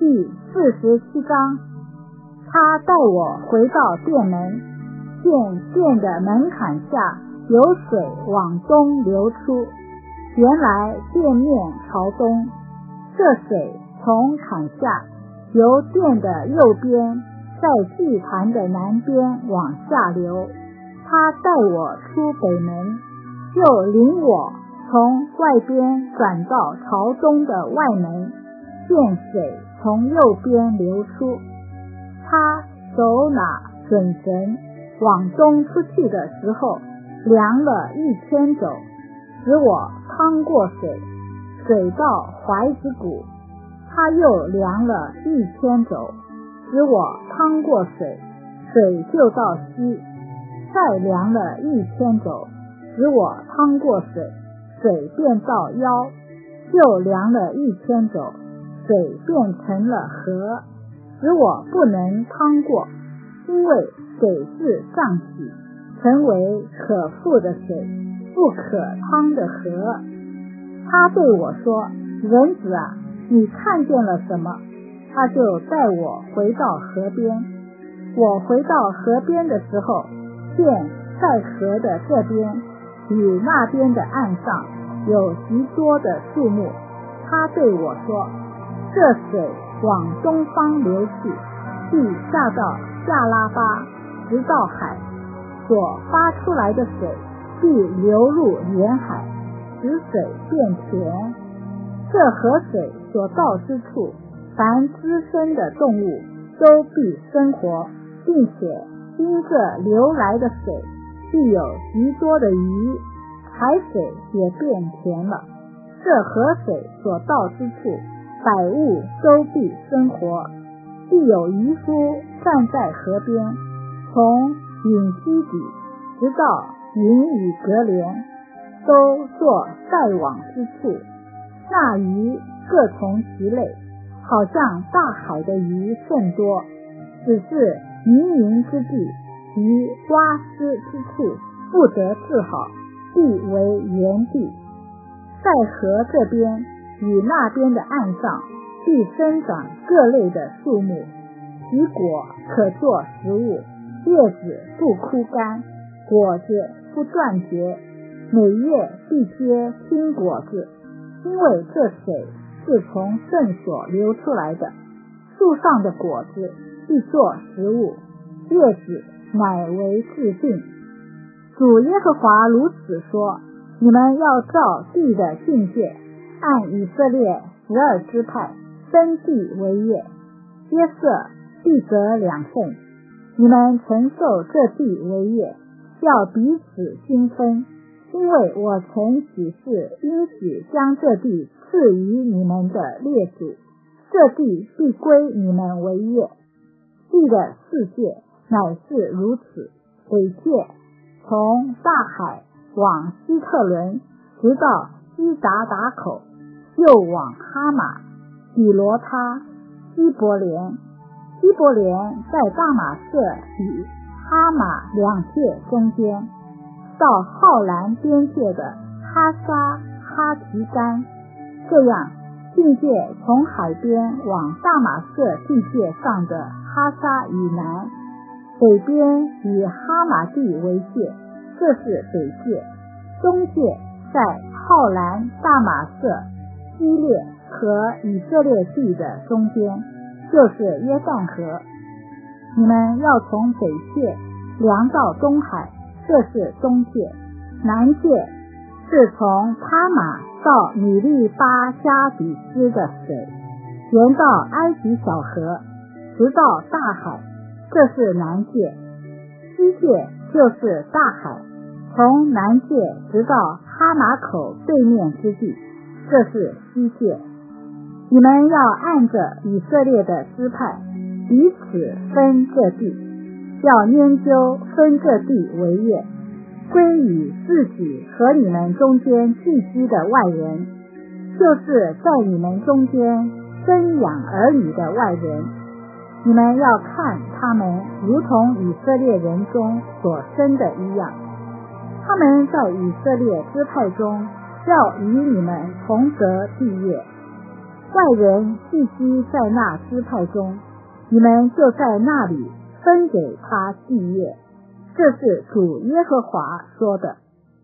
第47章。他带我回到殿门，见殿的门槛下有水往东流出，原来殿面朝东，这水从坎下由殿的右边，在祭坛的南边往下流。他带我出北门，又领我从外边转到朝东的外门，见水从右边流出。他手拿准绳往东出去的时候，量了1000肘，使我趟过水，水到怀子骨。他又量了1000肘，使我趟过水，水就到膝。再量了1000肘，使我趟过水，水便到腰。又量了1000肘，水变成了河，使我不能趟过，因为水是上起，成为可覆的水，不可趟的河。他对我说：人子啊，你看见了什么？他就带我回到河边。我回到河边的时候，见在河的这边与那边的岸上有极多的树木。他对我说：这水往东方流去，必下到夏拉巴，直到海，所发出来的水必流入沿海，使水变甜。这河水所到之处，凡滋生的动物都必生活，并且因这流来的水必有极多的鱼，海水也变甜了。这河水所到之处，百物都必生活，必有渔夫站在河边，从隐基底直到云与格连，都做盖网之处。那鱼各从其类，好像大海的鱼甚多，只是泥泞之地及洼湿之处不得治好，必为原地。在河这边与那边的岸上必生长各类的树木，其果可做食物，叶子不枯干，果子不断绝，每月必结新果子，因为这水是从圣所流出来的。树上的果子必做食物，叶子乃为治病。主耶和华如此说：你们要照地的境界，按以色列12支派分地为业，约瑟必得2份。你们承受这地为业，要彼此均分，因为我曾起誓应许将这地赐予你们的列祖，这地必归你们为业。地的4界乃是如此：北界从大海往希特伦，直到西达达口，又往哈马、比罗他、希伯莲。希伯莲在大马色与哈马2界中间，到浩兰边界的哈沙哈提干。这样境界从海边往大马色地界上的哈沙以南，北边与哈马地为界，这是北界。东界在浩兰、大马色、基列和以色列地的中间，就是约旦河。你们要从北界量到东海，这是东界。南界是从他玛到米利巴加比斯的水，沿到埃及小河，直到大海，这是南界。西界就是大海，从南界直到哈马口对面之地，这是西界。你们要按着以色列的支派彼此分这地，要研究分这地为业，归于自己和你们中间寄居的外人，就是在你们中间生养儿女的外人。你们要看他们如同以色列人中所生的一样，他们在以色列支派中要与你们同得地业。 外人聚居在那支派中，你们就在那里分给他地业。这是主耶和华说的。